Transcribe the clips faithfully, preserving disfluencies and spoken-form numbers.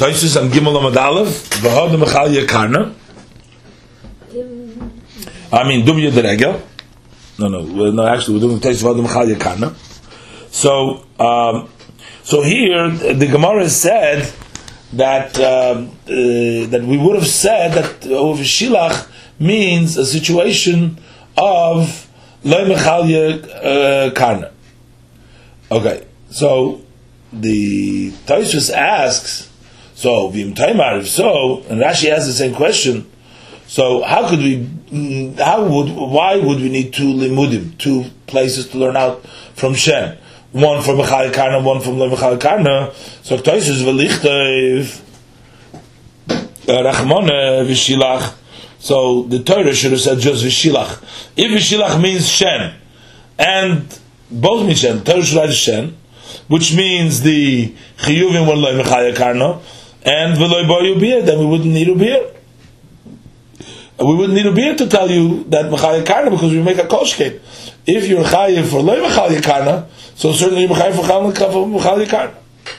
Toisus and Gimel Amad Aleph, V'hod Mechal Yekarna. I mean, Dum Yederegel. No, no, no. Actually, we're doing Toisus V'hod Mechal Yekarna. So, um, so here the Gemara said that um, uh, that we would have said that over Shilach means a situation of Lo Mechal Yekarna. Okay, so the Toisus asks. So, Vim Taimar, if so, and Rashi has the same question. So, how could we? How would? Why would we need two limudim, two places to learn out from Shem? One from Mechal Karna, one from Lo Mechal Karna. So, Toisus v'lichtev Rachmone v'shilach. So, the Torah should have said just v'shilach. If v'shilach means Shem, and both mean Shem, Torah should write Shem, which means the chiyuvim were Lo Mechal Karna. And v'loy boyu beer, then we wouldn't need a beer. We wouldn't need a beer to tell you that mechal yekarna because we make a koshket. If you're chayiv for loy mechal yekarna, so certainly you're chayiv for mechal yekarna.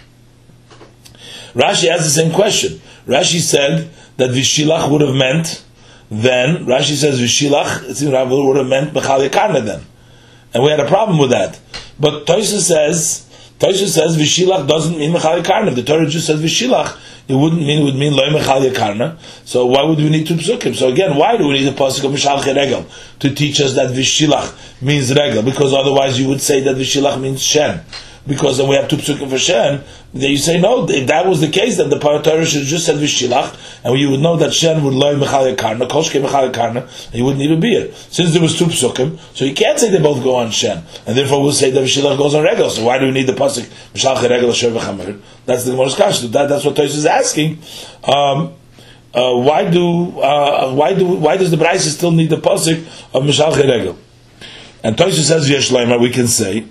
Rashi has the same question. Rashi said that v'shilach would have meant then. Rashi says v'shilach it seems would have meant mechal yekarna then, and we had a problem with that. But Tosha says. Tosha says v'shilach doesn't mean mechal yekarna. If the Torah just says v'shilach, it wouldn't mean it would mean loy mechal yekarna. So why would we need two psukim? So again, why do we need a pasuk of mishalche regel to teach us that v'shilach means regel? Because otherwise you would say that v'shilach means shen. Because then we have two psukim for shen. Then you say no. If that was the case, then the Torah should have just said v'shilach, and you would know that shen would loy mechal yekarna, koshke mechal yekarna, and you wouldn't need a beer. Since there was two psukim, so you can't say they both go on shen, and therefore we'll say that v'shilach goes on regel. So why do we need the pasuk mishalche regel asher v'chamer? That's the Gemara's kasha. That, that's what Tosha is asking. Um, uh, why do uh, why do why does the Braisa still need the pasuk of mishalche regel? And Tosha says yesh leimar, we can say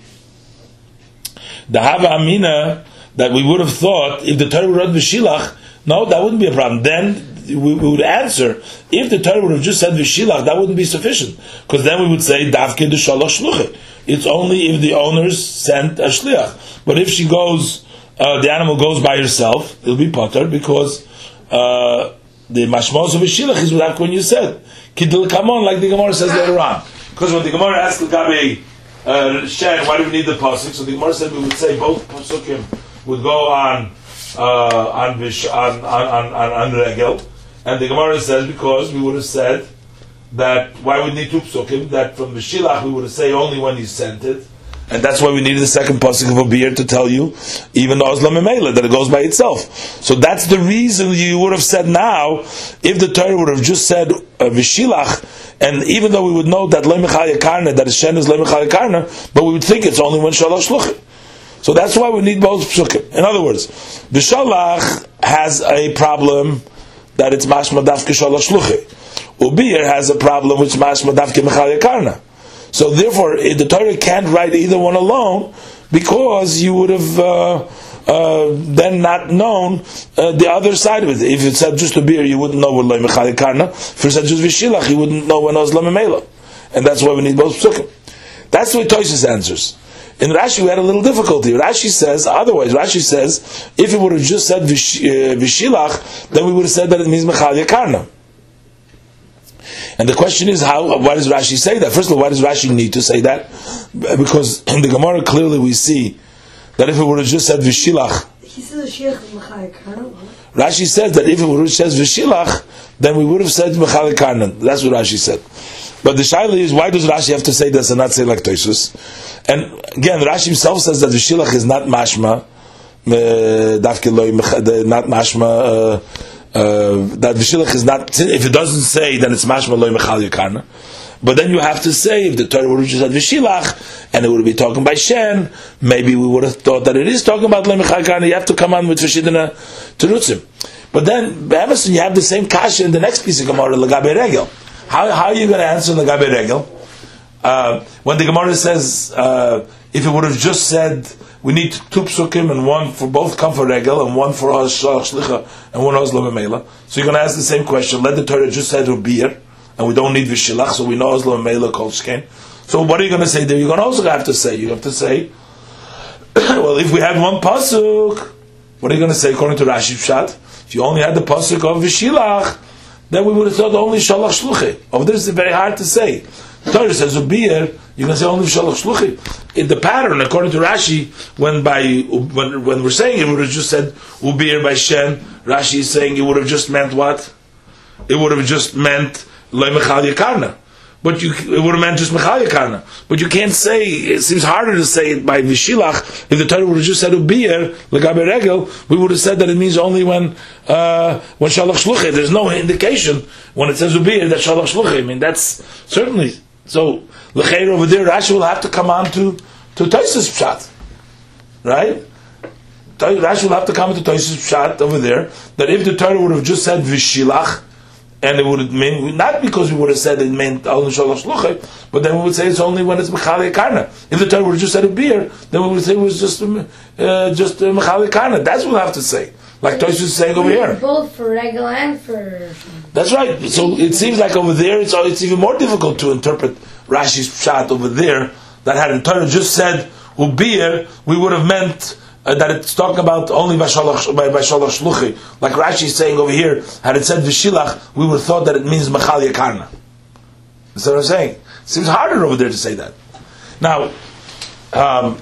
the hava amina that we would have thought if the Torah would have v'shilach, no, that wouldn't be a problem. Then we, we would answer if the Torah would have just said v'shilach, that wouldn't be sufficient, because then we would say davke de shalosh shluchim. It's only if the owners sent a shliach. But if she goes. Uh, the animal goes by herself, it'll be potter because uh, the mashmos of v'shilach is what when you said kidul kamon, like the Gemara says later on. Because when the Gemara asked the Gabi uh, Shen, why do we need the pasuk? So the Gemara said we would say both pasukim would go on uh, on, vish, on on on on on regel, and the Gemara says because we would have said that why would we need two pasukim? That from v'shilach we would have say only when he sent it. And that's why we needed the second pasuk of a beer to tell you, even though Ozla Memela, that it goes by itself. So that's the reason you would have said now, if the Torah would have just said uh, Vishilach, and even though we would know that Lo Mechal Yekarna, that Shen is Lo Mechal Yekarna, but we would think it's only when Shalosh Shluchim. So that's why we need both psukim. In other words, the Shalach has a problem that it's Mashma Dafke Shalosh Shluchim. Ubir has a problem which Mashma Dafke Mechal Yekarna. So therefore, the Torah can't write either one alone, because you would have uh, uh, then not known uh, the other side of it. If it said just a beer, you wouldn't know what Lo Mechal Yekarna. If it said just Vishilach, you wouldn't know when it was Lo Memela. And that's why we need both psukim. That's the way Tosha answers. In Rashi, we had a little difficulty. Rashi says otherwise. Rashi says if it would have just said vish, uh, Vishilach, then we would have said that it means Mechal Yekarna. And the question is, how? Why does Rashi say that? First of all, why does Rashi need to say that? Because in the Gemara clearly we see that if it would have just said Vishilach, Rashi says that if it would have said Vishilach, then we would have said Mechal Yekarna. That's what Rashi said. But the shaila is, why does Rashi have to say this and not say like Tosfos? And again, Rashi himself says that Vishilach is not mashma, not mashma. Uh, Uh, that Vishilach is not, if it doesn't say, then it's mashma loy mechal yekarna. But then you have to say, if the Torah would have just said Vishilach, and it would be talking by Shen, maybe we would have thought that it is talking about loy mechal yekarna. You have to come on with Vishidina Terutzim. But then, Emerson, you have the same kasha in the next piece of Gemara, Lagabe Regel. How, how are you going to answer Lagabe Regel? Uh, when the Gemara says, uh, if it would have just said, we need two psukim, and one for both come for regel, and one for us shlicha, and one us lo memela. So you're going to ask the same question. Let the Torah just said beer, and we don't need v'shilach, so we know us lo memela kol shken. So what are you going to say there? You're going to also have to say. You have to say, well, if we had one pasuk, What are you going to say according to Rashi Pshat? If you only had the pasuk of V'shilach, then we would have thought only Shalach Shluchi. Over there, it's very hard to say. The Torah says Ubir, you can say only Shalach Shluchi. In the pattern, according to Rashi, when by when when we're saying it, we would have just said Ubir by Shen. Rashi is saying it would have just meant what? It would have just meant Lo Mechal Yakarna. But you, it would have meant just Mechal Yakarna. But you can't say, it seems harder to say it by Vishilach. If the Torah would have just said Ubir, Legabe Regel, we would have said that it means only when, uh, when Shalach Shluchi. There's no indication when it says Ubir that Shalach Shluchi. I mean, that's certainly, so, Lecheir over there, Rashi will have to come on to, to Tosfos Pshat. Right? Rashi will have to come to Tosfos Pshat over there, that if the Torah would have just said Vishilach, and it would mean, not because we would have said it meant only Shalach Shluchi, but then we would say it's only when it's Mechal Yakarna. If the Torah would have just said a beer, then we would say it was just uh, just uh, Mechal Yakarna. That's what we'll have to say. Like Tosfos is saying over here. Both for regular and for... That's right. So it seems like over there, it's, it's even more difficult to interpret Rashi's Pshat over there, that had the Torah just said Ubir, we would have meant Uh, that it's talking about only by Shalach, by, by Shalach Shluchi. Like Rashi is saying over here, had it said Vishilach, we would have thought that it means Mechal Yakarna. That's what I'm saying. It seems harder over there to say that. Now, um,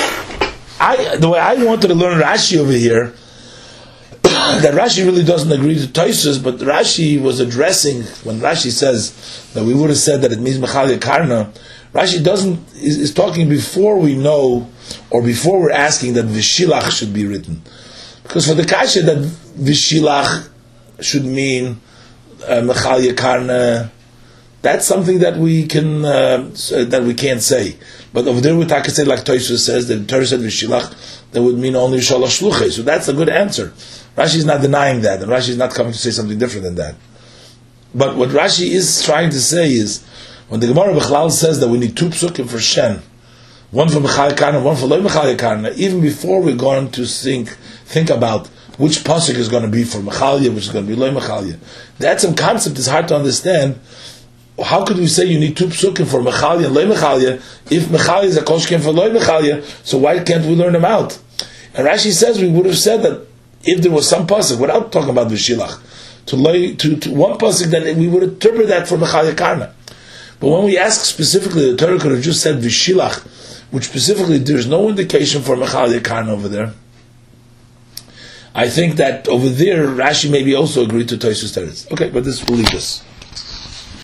I the way I wanted to learn Rashi over here, that Rashi really doesn't agree to Tosfos, but Rashi was addressing, when Rashi says that we would have said that it means Mechal Yakarna, Rashi doesn't is, is talking before we know, or before we're asking that Vishilach should be written, because for the kasha that Vishilach should mean uh, Mechal Yakarna, that's something that we can uh, that we can't say. But over there we can say like Tosfos says that the Torah said Vishilach, that would mean only Shalach Shluchi. So that's a good answer. Rashi is not denying that, and Rashi is not coming to say something different than that. But what Rashi is trying to say is, when the Gemara Bechlal says that we need two psukim for Shen, one for Mechal Yakarna, one for Lo Mechal Yakarna, even before we're going to think think about which pasuk is going to be for Mechalya, which is going to be Lo Mechalya, that some concept is hard to understand. How could we say you need two psukim for Mechalya and Lo Mechalya if Mechalya is a koshken for Lo Mechalya? So why can't we learn them out? And Rashi says we would have said that if there was some pasuk, without talking about Vishilach, to, to, to one pasuk, then we would interpret that for Mechal Yakarna. But when we ask specifically, the Torah could have just said Vishilach, which specifically there's no indication for Mechal Yakarna over there. I think that over there Rashi maybe also agreed to Tosfos Teretz. Okay, but this will leave this.